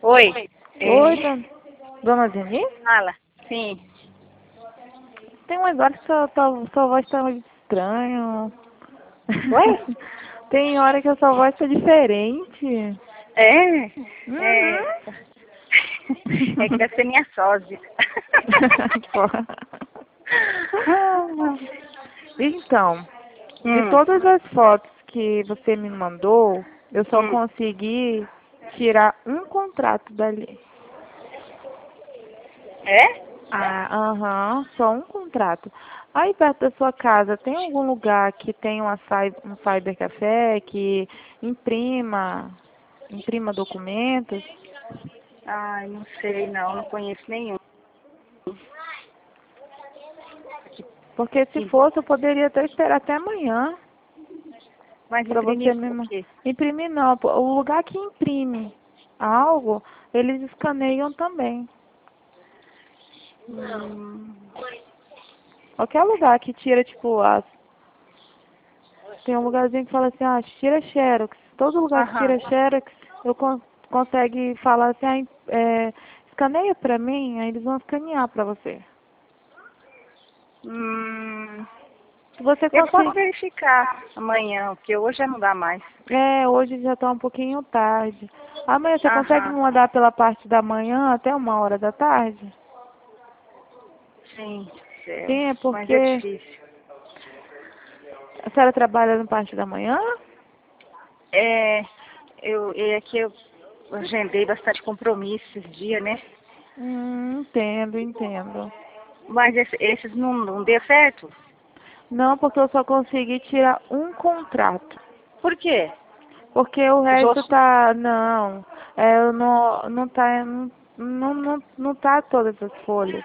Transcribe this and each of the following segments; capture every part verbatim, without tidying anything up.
Oi. Oi, É, dona, dona Zeni? fala. Sim. Tem umas horas que sua, sua, sua voz tá muito estranha. Oi? Tem hora que a sua voz tá diferente. É? Uhum. É. É que deve ser minha sósia. Porra. Então, de Hum. todas as fotos que você me mandou, eu só Hum. consegui tirar um contrato dali. É? Ah, aham, só um contrato. Aí perto da sua casa, tem algum lugar que tem uma cy- um cybercafé que imprima, imprima documentos? Ai, não sei, não. Não conheço nenhum. Porque se Que- fosse, eu poderia até esperar até amanhã Mas para você imprimir o mesmo. quê? Imprimir não, pô, o lugar que imprime algo, eles escaneiam também. Hum. Qualquer lugar que tira, tipo, as... tem um lugarzinho que fala assim, ah, tira xerox. Todo lugar que Aham. tira xerox, eu con consegue falar assim, ah, em- é, escaneia pra mim, aí eles vão escanear pra você. Hum. Se você Eu posso conseguir... verificar amanhã, porque hoje já não dá mais. É, hoje já tá um pouquinho tarde. Amanhã você consegue me Aham. mandar pela parte da manhã até uma hora da tarde? Sim, céu. Sim, é Mas é porque difícil. a senhora trabalha na parte da manhã? É, eu, é que eu agendei bastante compromisso esses dias, né? Hum, entendo, entendo. Mas esse- esses não, não deu certo? Não, porque eu só consegui tirar um contrato. Por quê? Porque o Os resto outros. tá, não, é, não, não tá, não, não, não, não tá todas as folhas.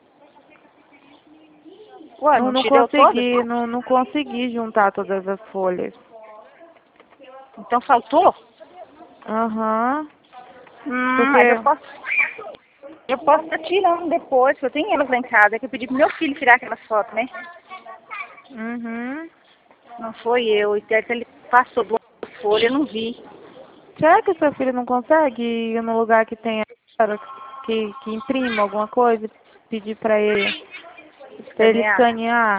Ué, Não, não não tirou todas? consegui, não, não consegui juntar todas as folhas. Então faltou? Aham, Hum, mas eu porque, posso. Eu posso estar tirando depois, porque eu tenho elas lá em casa, que eu pedi pro meu filho tirar aquelas fotos, né? uhum. Não foi eu, e até que ele passou duas folhas, eu não vi. Será que seu filho não consegue ir no lugar que tenha, que, que imprima alguma coisa e pedir pra ele, pra ele Escanear. escanear?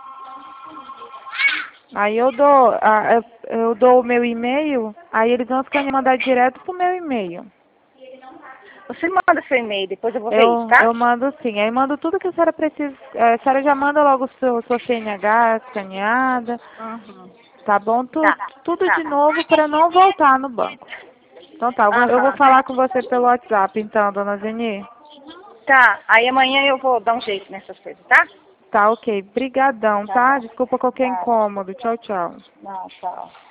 Aí eu dou, a- eu eu dou o meu e-mail, aí eles vão escanear e mandar direto pro meu e-mail. Você manda seu e-mail, depois eu vou ver isso, Eu, tá? eu mando sim, aí mando tudo que a senhora precisa. eh, A senhora já manda logo o seu, sua C N H escaneada, Uhum. tá bom? Tu, Tá, tudo de tá. novo para não voltar no banco. Então tá, eu vou, eu vou Aham. falar com você pelo WhatsApp então, dona Zeni. Tá, aí amanhã eu vou dar um jeito nessas coisas, tá? Tá, ok. Brigadão, Tá tá? bom. Desculpa qualquer Nada. incômodo. Tchau, tchau. Não, tchau.